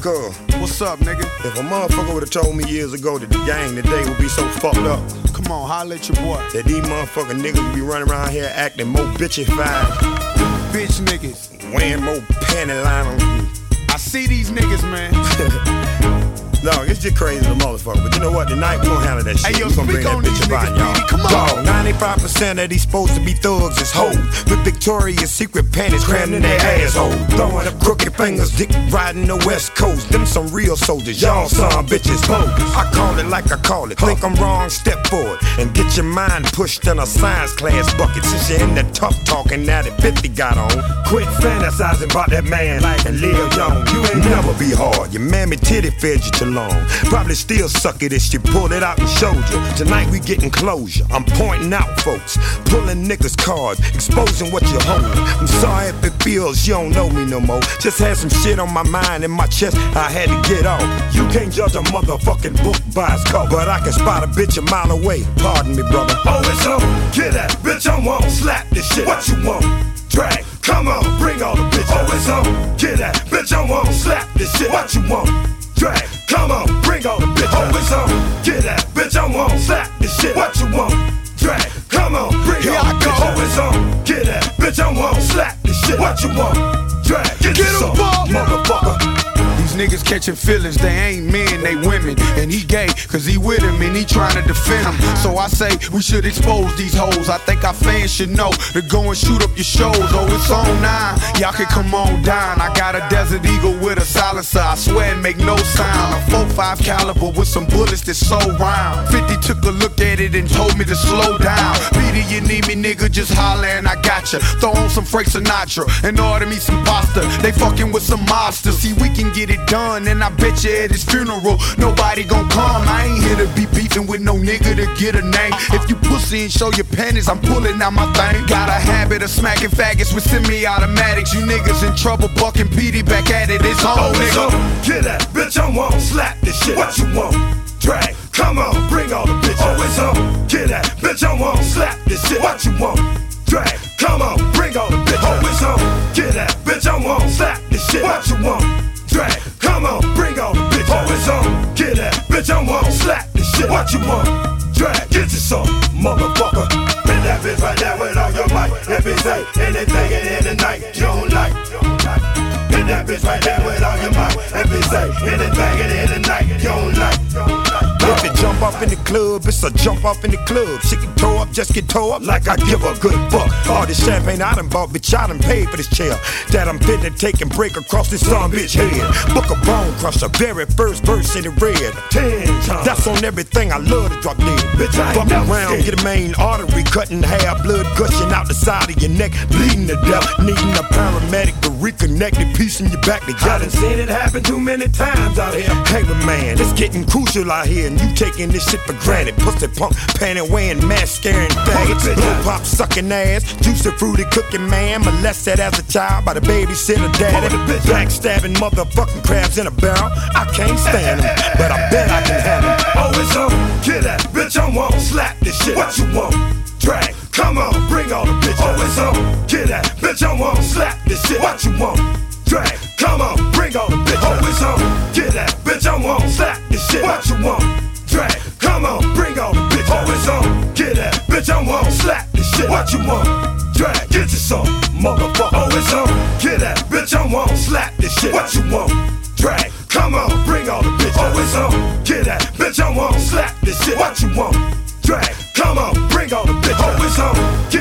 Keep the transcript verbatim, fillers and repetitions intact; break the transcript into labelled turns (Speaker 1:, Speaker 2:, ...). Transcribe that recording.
Speaker 1: Cuz,
Speaker 2: what's up, nigga?
Speaker 1: If a motherfucker would've told me years ago that the gang today would be so fucked up,
Speaker 2: come on, holla at your boy.
Speaker 1: That these motherfucking niggas would be running around here acting more bitchified,
Speaker 2: bitch niggas,
Speaker 1: wearing more panty line on you.
Speaker 2: I see these niggas, man.
Speaker 1: No, it's just crazy as a motherfucker. But you know what? Tonight we gon' handle that shit.
Speaker 2: Hey, yo,
Speaker 1: we gon' bring
Speaker 2: speak
Speaker 1: that
Speaker 2: on
Speaker 1: bitch
Speaker 2: these
Speaker 1: about
Speaker 2: niggas,
Speaker 1: y'all.
Speaker 2: Petey. Come on.
Speaker 1: Dog, ninety-five percent of these supposed to be thugs is hoes with Victoria's Secret panties crammed in their asshole. Throwing up crooked fingers, dick riding the West Coast. Them some real soldiers. Y'all some bitches bogus. I call it like I call it. Think I'm wrong? Step forward and get your mind pushed in a science class bucket. Since you're in the tough talking now that fifty got on, quit fantasizing about that man and live young. You ain't never be hard. Your mammy titty fed you too long. Probably still suck it if she pulled it out and showed you. Tonight we getting closure. I'm pointing out folks, pulling niggas cards, exposing what you hold. I'm sorry if it feels you don't know me no more. Just had some shit on my mind and my chest I had to get off. You can't judge a motherfucking book by its cover, but I can spot a bitch a mile away. Pardon me, brother. Oh, it's on. Get that bitch on. Won't slap this shit. What you want? Drag. Come on, bring all the bitches. Oh, it's on. Get that bitch on. Won't slap this shit. What you want? Drag. Come on, bring all the bitches. Oh, it's on. Get that bitch on. Won't slap this shit. What you want? Drag. Come on, bring all the bitches. Oh, it's on. Get that bitch on. Won't slap this shit. What you want? Drag. Get, Get him, motherfucker.
Speaker 2: These niggas catching feelings, they ain't men, they women. And he gay, cause he with him and he trying to defend him. So I say we should expose these hoes. I think our fans should know to go and shoot up your shows. Oh, it's on nine, y'all can come on down. I got a Desert Eagle with a silencer, I swear it make no sound. A four five caliber with some bullets that's so round. fifty took a look at it and told me to slow down. Petey, you need me, nigga, just holler and I got ya. Throw on some Frank Sinatra and order me some pasta. They fucking with some mobsters, see we can get it done, and I bet you at his funeral nobody gon' come. I ain't here to be beefing with no nigga to get a name. If you pussy and show your panties, I'm pulling out my thing. Got a habit of smacking faggots with semi-automatics. You niggas in trouble, bucking Petey back at it. It's on,
Speaker 1: oh,
Speaker 2: nigga.
Speaker 1: On. Get that bitch on, won't slap this shit. What you want? Drag. Come on, bring all the bitches. Oh, it's on. Get that bitch on, won't slap this shit. What you want? Drag. Come on, bring all the bitches. Oh, it's on. Get that bitch on, won't slap this shit. What you want? Drag. Come on, bring all the bitches. Oh, it's on. Get that bitch on, won't slap this shit. What you want? Drag. Get you some, motherfucker. Hit that bitch right there with all your might. If it say anything in the night you don't like. Hit that bitch right there with all your might. If it say anything in the night you don't like. If it jump off in the club, it's a jump off in the club. She can toe up, just get toe up like I give a good fuck. All this champagne I done bought, bitch, I done paid for this chair that I'm fit to take and break across this some bitch head. Book a bone crusher, very first verse in the red. Ten times. That's on everything I love to drop dead. Bitch, I ain't fuck around, scared. Get a main artery cut in half, blood gushing out the side of your neck, bleeding to death, needing a paramedic to reconnect it, piecing your back together. I done seen it happen too many times out here. Hey, but man, it's getting crucial out here. And you taking this shit for granted. Pussy punk, panty wearing, mask scaring faggots. Blow pop sucking ass, juicy fruity cooking man. Molested as a child by the babysitter daddy. Backstabbing motherfucking crabs in a barrel. I can't stand them, but I bet I can have them. Oh, it's on. Get that bitch on, won't slap this shit. What you want? Drag. Come on, bring all the bitches. Oh, it's on. Get that bitch on, won't slap this shit. What you want? Drag. Come on, bring all the bitches. Oh, it's on. Get that bitch on, won't slap this shit. What you want? Drag. Come on, bring all the bitches. Oh, it's on. Get that bitch on, won't slap this shit. What you want? Drag. Get you some, motherfucker. Oh, it's on. Get that bitch on, won't slap this shit. What you want? Drag. Come on, bring all the bitches. Oh, it's on. Get that bitch on, won't slap this shit. What you want? Drag. Come on, bring all the bitches. Oh, it's on.